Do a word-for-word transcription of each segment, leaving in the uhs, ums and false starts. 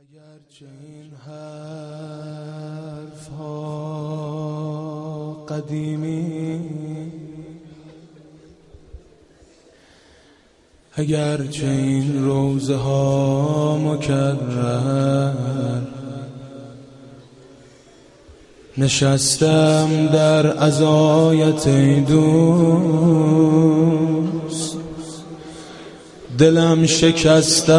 اگرچه این حرف ها قدیمی، اگرچه این روزه ها مکرر، نشستم در عزایت ای دوست، دلم شکسته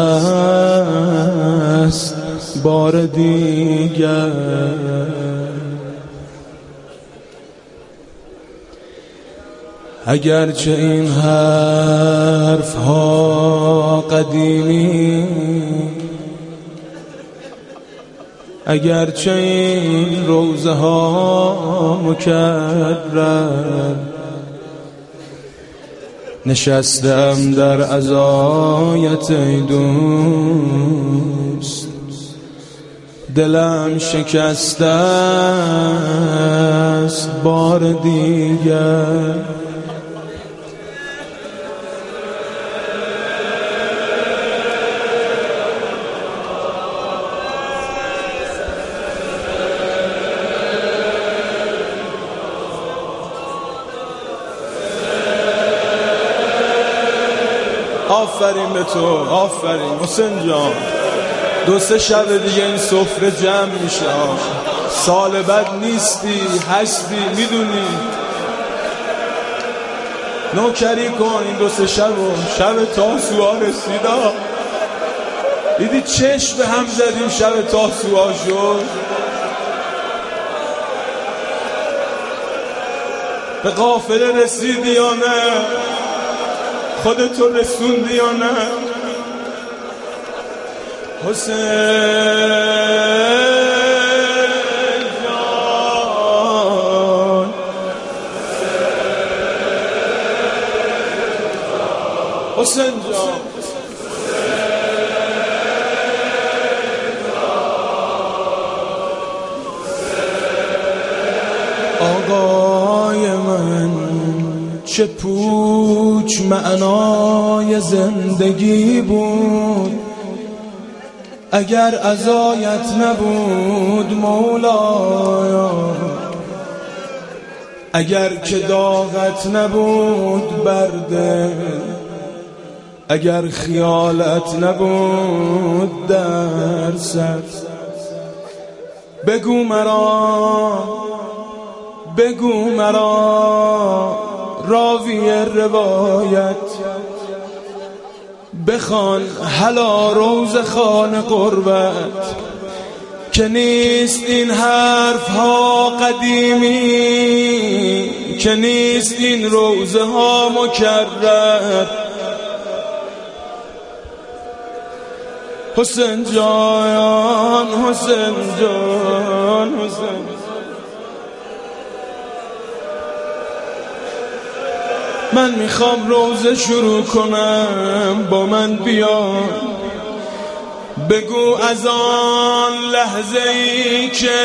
است بار دیگر. اگرچه این حرف ها قدیمی، اگرچه این روزه ها مکرر، نشستم در عزایت ای دوست، دلم شکسته است بار دیگر. آفرین به تو، آفرین حسین جان. دو سه شب دیگه این سفره جمع میشه. سال بعد نیستی، هستی، میدونی. نوکری کن این دو سه شب و شب تاسوعا رسیدا. دیدی چشم به هم زدیم شب تاسوعا شد. به قافله رسیدی یا نه؟ خودتو رسوندی یا نه؟ حسین جان، حسین جان، آقای من چه پوچ معنای زندگی بود اگر عزایت نبود مولایا، اگر که داغت نبود برده، اگر خیالت نبود در سر. بگو مرا، بگو مرا راوی روایت، بخوان هلا روز خان قربت، که نیست این حرف ها قدیمی، که نیست این روزه ها مکرر. حسین جان، حسین جان، حسین من میخوام روزه شروع کنم، با من بیا. بگو از آن لحظه ای که،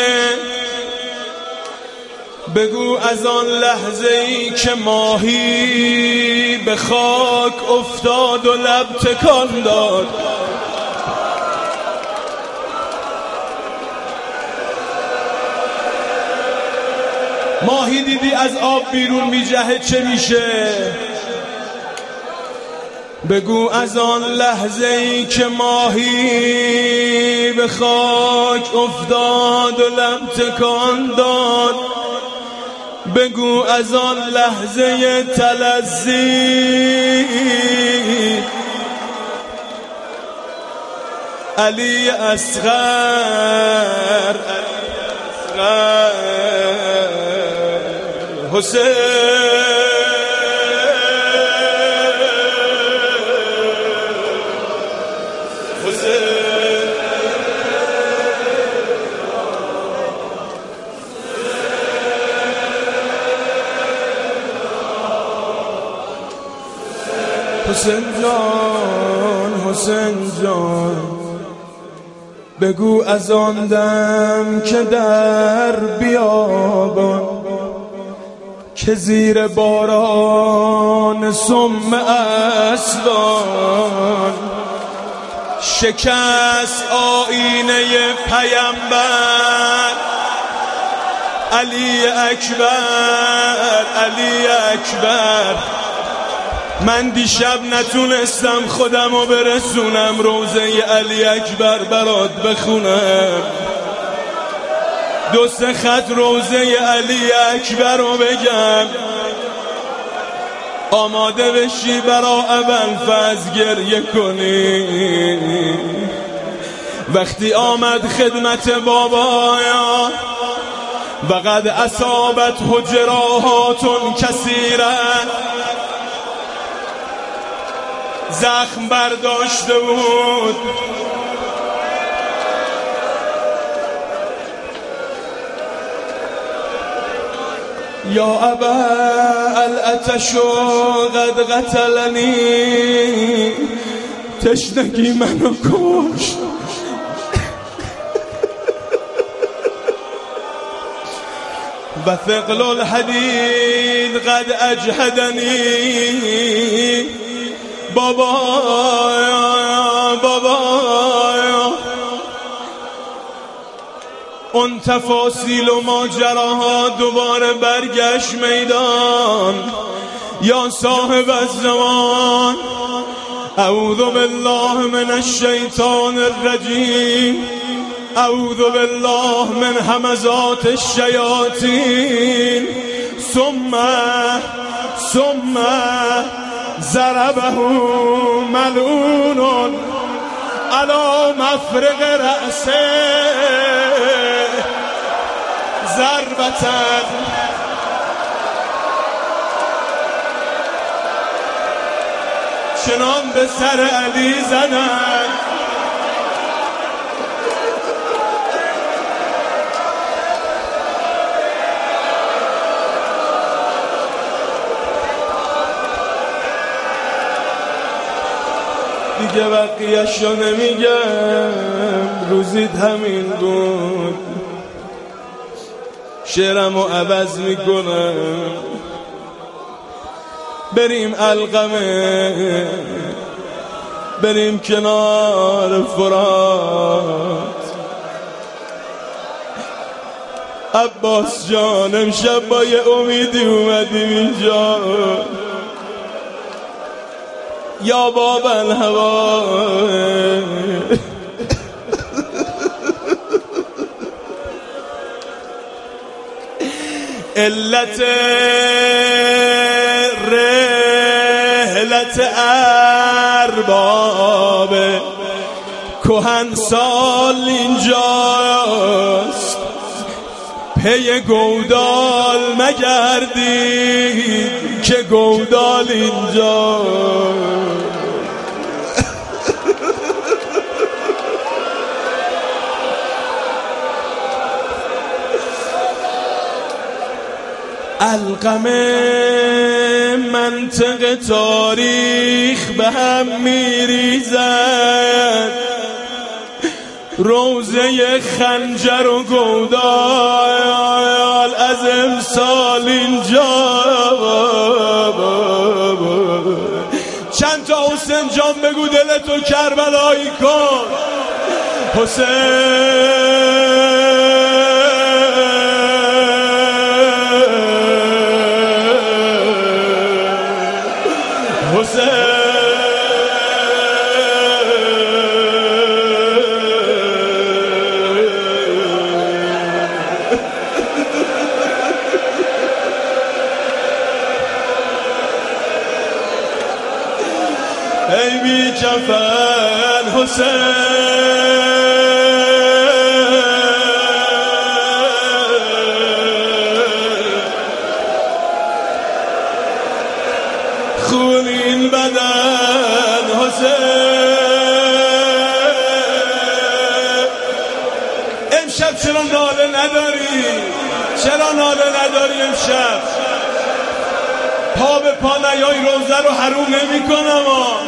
بگو از آن لحظه ای که ماهی به خاک افتاد و لب تکان داد. ماهی دیدی از آب بیرون میجهه چه میشه؟ بگو از آن لحظه ای که ماهی به خاک افتاد و لب تکان داد. بگو از آن لحظه تلذی علی اصغر، حسین حسین حسین جان، حسین جان، بگو از آن دم که در بیابان، که زیر باران سم اسوان شکست آینه پیامبر علی اکبر علی اکبر. من دیشب نتونستم خودمو برسونم روزه علی اکبر برات بخونم، دو سه خط روزه علی اکبر رو بگم، آماده بشی برا ابوالفضل گریه کنی. وقتی آمد خدمت بابایا و قد اصابت جراحات کثیره، زخم برداشته بود، یا ابا العطش قد قتلنی، تشنگی منو کش. و ثقل الحدید قد اجهدنی. بابا بابا اون تفاصیل و ماجراها دوباره برگشت میدان. یا صاحب الزمان اعوذ بالله من الشیطان الرجیم، اعوذ بالله من همزات الشیاطین. ثم ثم ضربه ملعون علی مفرق رأسه ضربة. چنان به سر علی زدند دیگه بقیه‌ش رو نمیگم، روزید همین بود. شعرمو عوض میکنم، بریم القمه، بریم کنار فرات. عباس جان امشب با یه امیدی اومدیم اینجا، یا باب الهوا. علت رحلت ارباب کهن سال اینجاست، پی گودال مگردید که گودال اینجا. القمه منطق تاریخ به هم میریزد، روزه خنجر و گودال از امسال اینجا. چند تا حسین جان بگو دلتو کربلایی کن. حسین ای بی کفن حسین، خونین بدن حسین. امشب چرا ناله نداری؟ چرا ناله نداری امشب؟ پا به پا نیای روزه رو حروم نمی کنم.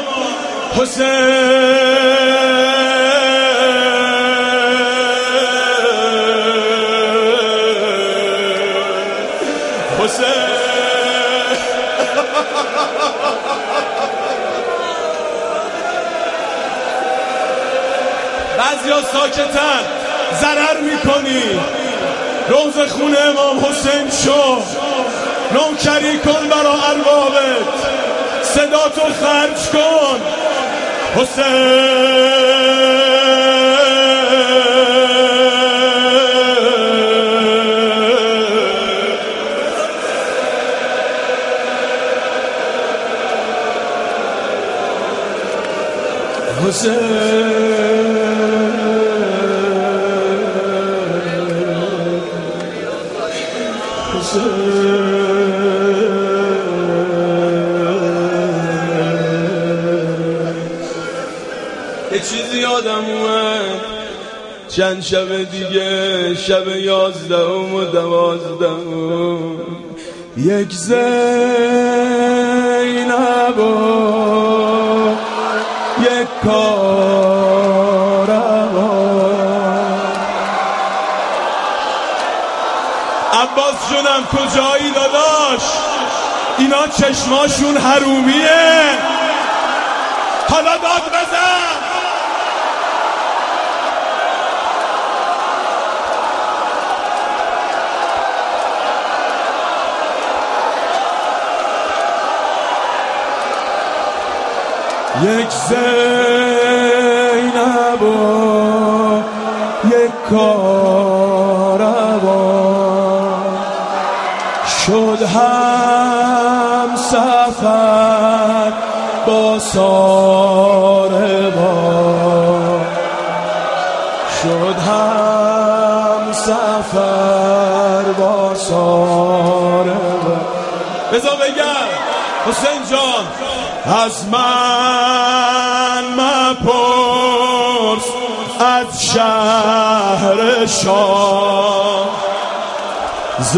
حسین حسین ساکتن ضرر میکنی. روز خون امام حسین شو، نوکری کن برا اربابت، صدا تو خرج کن. حسین یه چیزی یادم اومد چند شب دیگه، شب یازدهم و دوازدهم، یک زینب و یک کاروان. عباس جونم کجایی داداش؟ اینا چشماشون حرومیه، حالا داد بزن. یک زینب و یک کاروان، شد هم سفر با ساربان، شد هم سفر با ساربان. بذار بگم حسین جان، از من مپرس از شهر شام، ز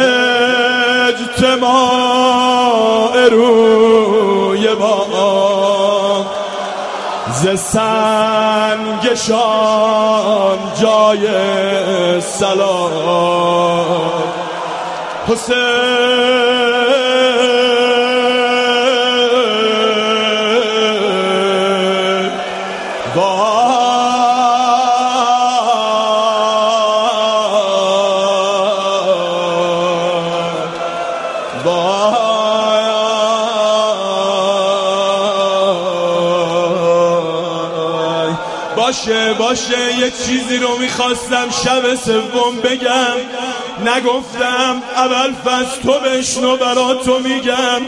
اجتماع روی بام، ز سنگشان جای سلام. حسین باشه باشه یه چیزی رو میخواستم شب سوم بگم، نگفتم. ابوالفضل تو بشنو، برا تو میگم.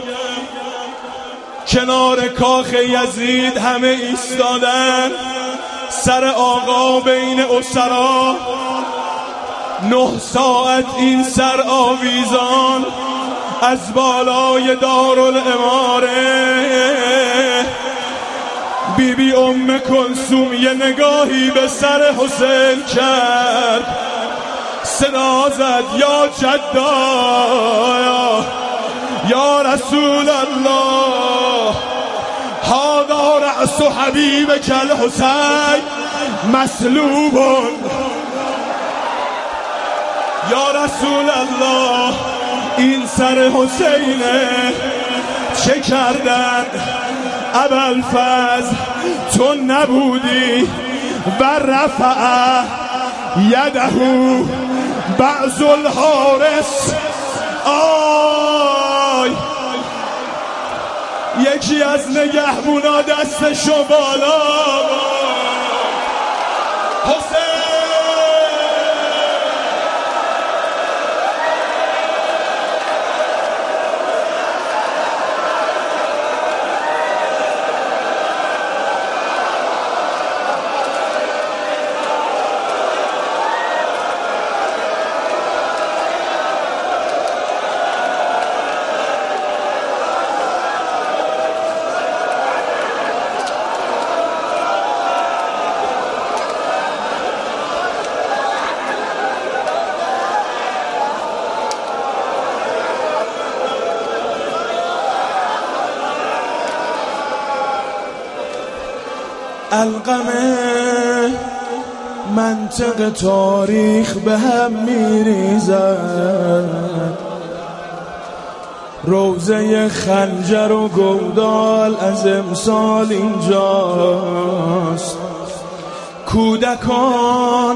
کنار کاخ یزید همه ایستادن، سر آقا بین اسرا، نه ساعت این سر آویزان از بالای دارالاماره. بی بی ام کلثوم یه نگاهی به سر حسین کرد، صدا زد یا جدا یا رسول الله، هذا رأس حبیبک الحسین مسلوب. یا رسول الله این سر حسینه، چه کردن؟ ابوالفضل تو نبودی و رفع یده بعض الحارس. آی یکی از نگهبونا دستشو بالا. حسین القمه منطق تاریخ به هم میریزد، روزه خنجر و گودال از امسال اینجاست. کودکان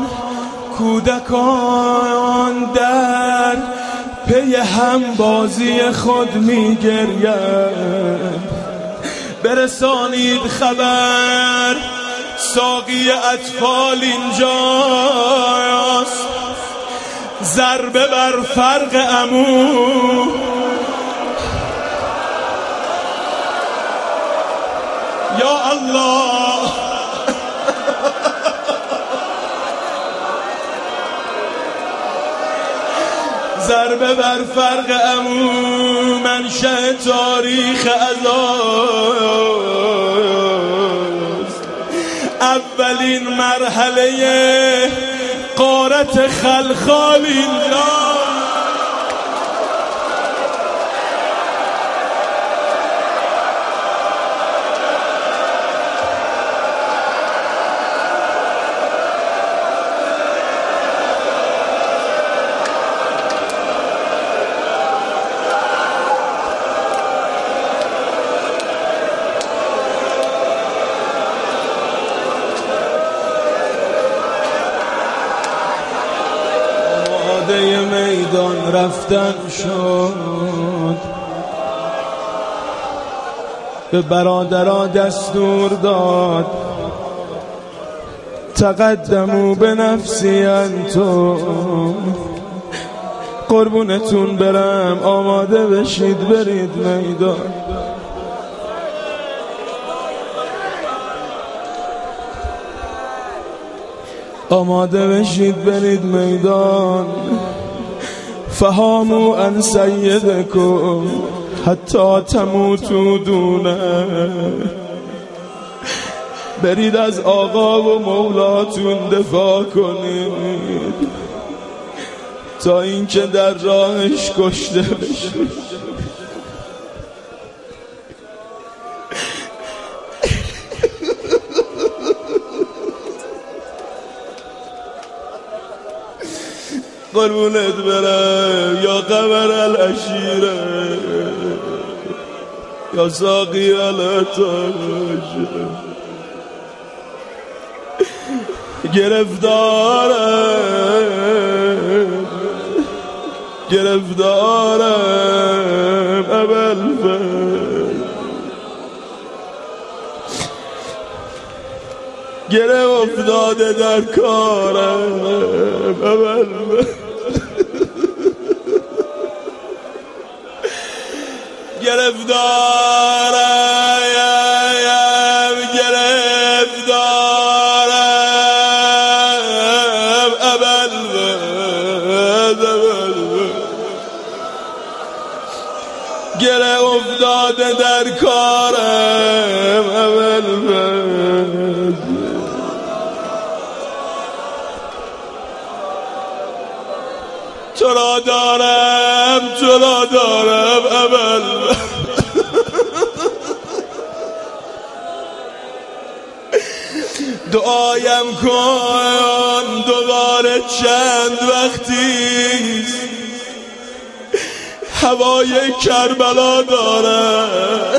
کودکان در پی هم بازی خود می گرید. برسانید خبر ساقی اطفال اینجاست، ضربه بر فرق عمو. یا الله ضربه بر فرق عمو، منشأ تاریخ عزاست. اولین مرحله غارت خلخال اینجا. میدان رفتن شد، به برادرها دستور داد تقدموا به نفسی انتم. قربونتون برم، آماده بشید برید میدان. آماده بشید برید میدان. فهاموا ان سیدکم حتی تموتوا دونه. برید از آقا و مولاتون دفاع کنید تا اینکه در راهش کشته بشید. قربونت برم یا قمر العشیره یا ساقی الاتاش. گرفتارم گرفتارم ابوالفضل، گره افتاده در کارم ابوالفضل. گرفتارم گرفتارم ابوالفضل، گره افتاده در کارم ابوالفضل. تو را دارم تو را دارم ابوالفضل. دعایم کن دوباره چند وقتی هوای کربلا دارم.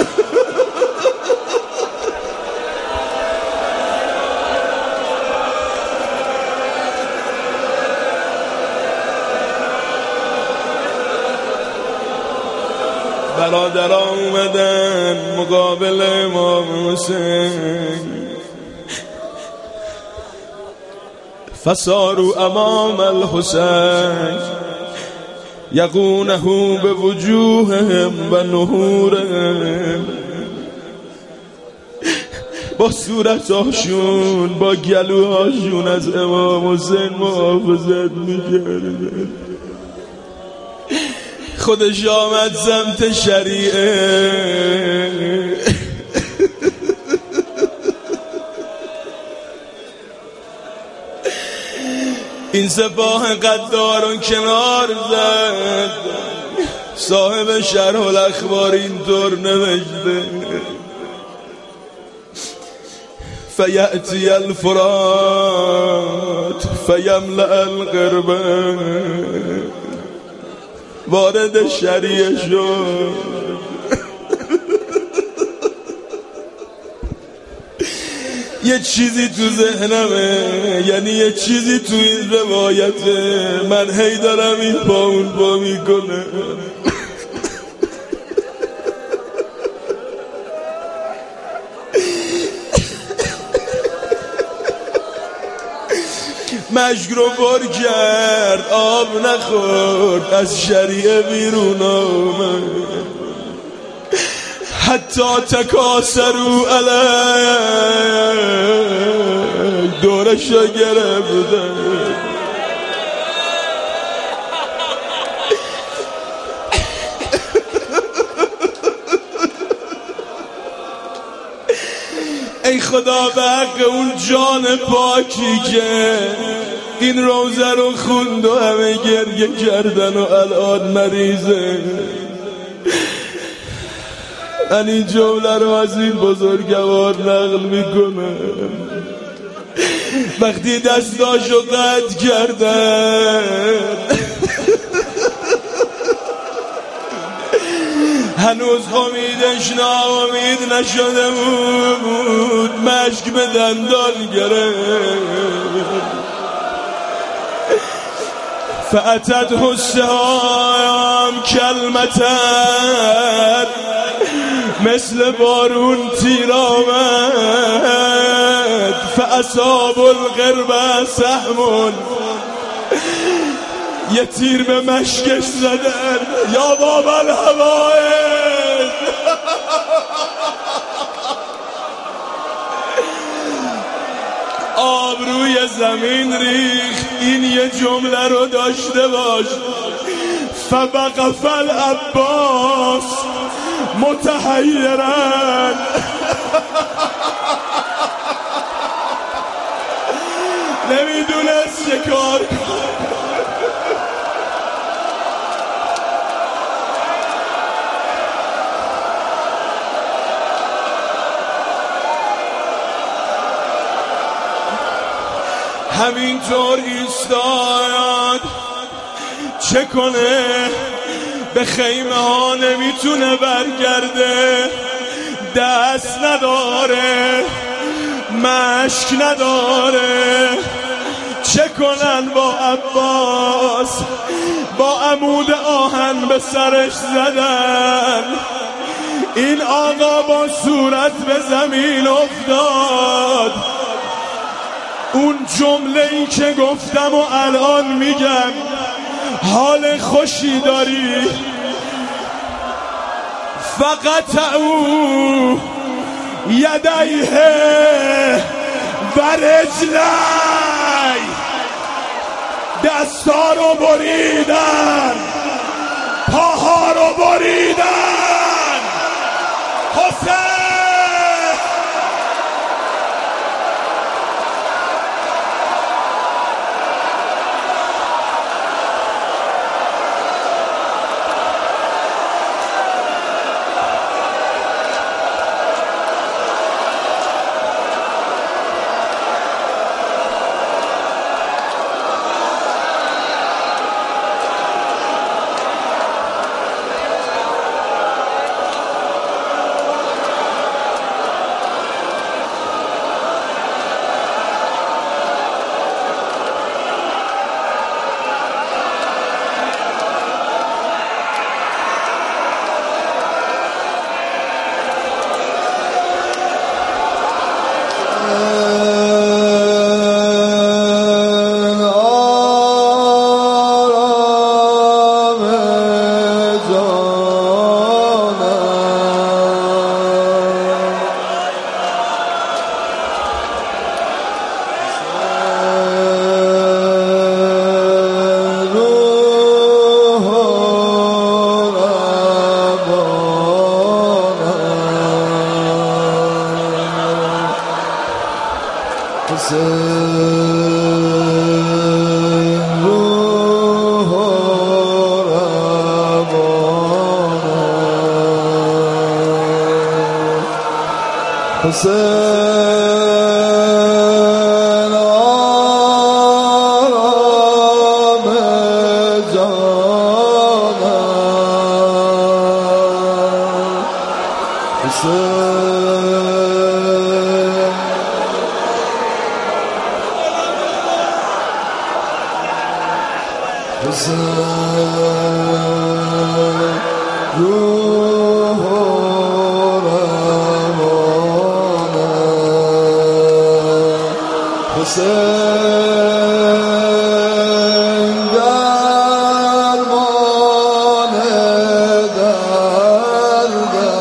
برادران اومدن مقابل امام حسین، فصاروا امام الحسین یقونه به وجوههم و نحورهم. با صورتاشون با گلوهاشون از امام حسین محافظت میکردن. خودش آمد سمت شریعه، این سپاه قدارون کنار زد. صاحب شرح الاخبار اینطور نوشته: فیأتی الفرات فیملأ القربة. وارد شریعه شد، یه چیزی تو ذهنمه، یعنی یه چیزی تو این روایته، من هی دارم این با اون با میکنه. مشک رو بار کرد آب نخورد، از شریعه بیرون آمد، حتی تکاسرو علی دورش رو گرفتن. ای خدا به حق اون جان پاکی که این روزه رو خوند و همه گریه کردن و الان مریضه، من این جمله رو از این بزرگوار نقل میکنم. وقتی دستاشو قطع کردن هنوز امیدش ناامید نشده بود، مشک به دندان گرفت. فأتت السهام کلمتن، مثل بارون تیر آمد. فاصاب القرب سهم، یه تیر به مشکش زدن. یا بابا الهوائل آب روی زمین ریخت. این یه جمله رو داشته باش: فوقف العباس متحیرا. نمیدونست چه کار کنه. همینطور ایستاد، چه کنه؟ به خیمه ها نمیتونه برگرده، دست نداره، مشک نداره. چه کنن با عباس؟ با عمود آهن به سرش زدن. این آقا با صورت به زمین افتاد. اون جمله ای که گفتم و الان میگم، حال خوشی داری؟ فقط او یدیه و رجلی، دستا رو بریدن، پاها رو بریدن. حسین حسین آرام جانم، حسین حسین روح رمانه حسین درمان دردم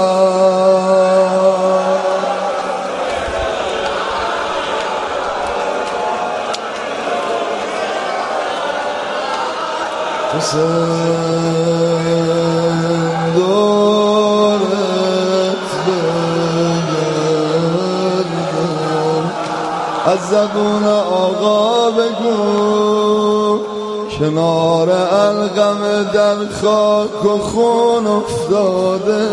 حسین دورت بگردم از زبون آقا بگو کنار القم در خاک و خون افتاده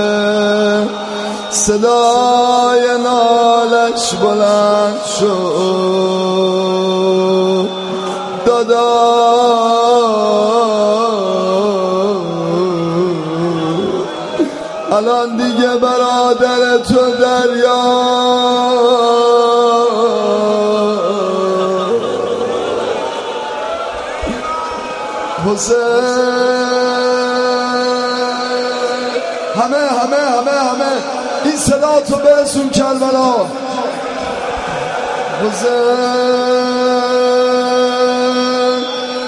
صدای نالش بلند شد دادا الان دیگه برادر تو دریا حسین همه همه همه همه این صدا تو برسون کربلا حسین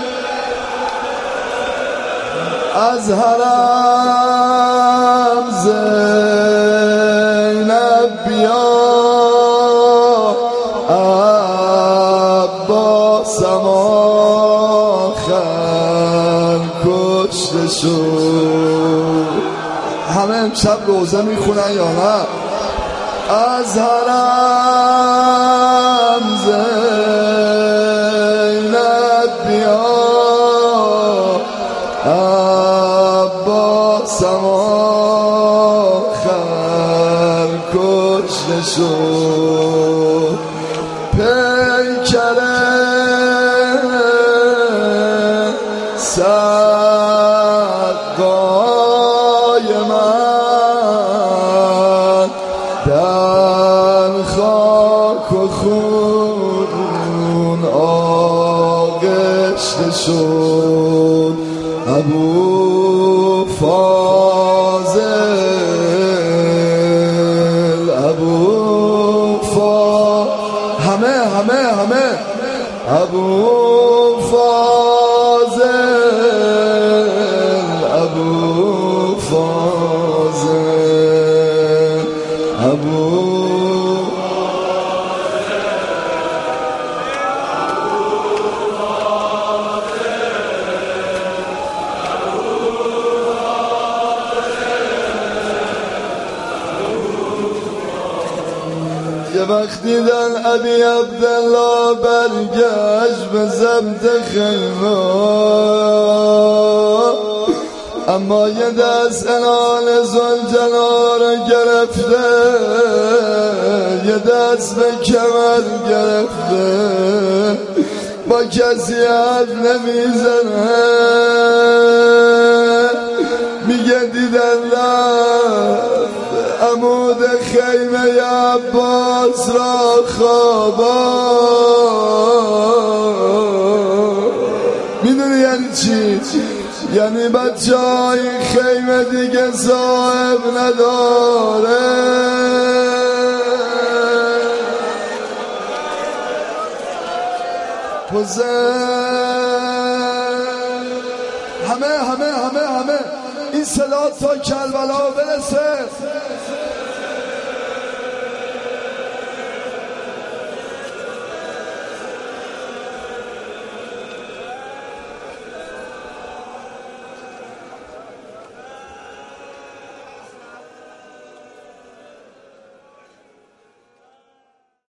از حرم زینب بیا عباسم آخر کشته شد همه امشب روزه میخونن یا نه از حرم زینب بیا عباسم آخر کشته شد پیکره سقای من در خاک و خون آغشته شد ابو فاضل ابو فا همه همه همه ابو فاضل ابو فاضل ابو یه وقت دیدن ابی عبدالله برگشت به ضبط خیمه اما یه دست انال زلجلا رو گرفته یه دست به کمر گرفته با کسی حرف نمیزنه میگه دیدن رفت عمود خیمه عباس را خوابا میدونی یعنی چی؟ یعنی بچه های خیمه دیگه صاحب نداره حسین همه همه همه همه این صدا تا کربلا برسه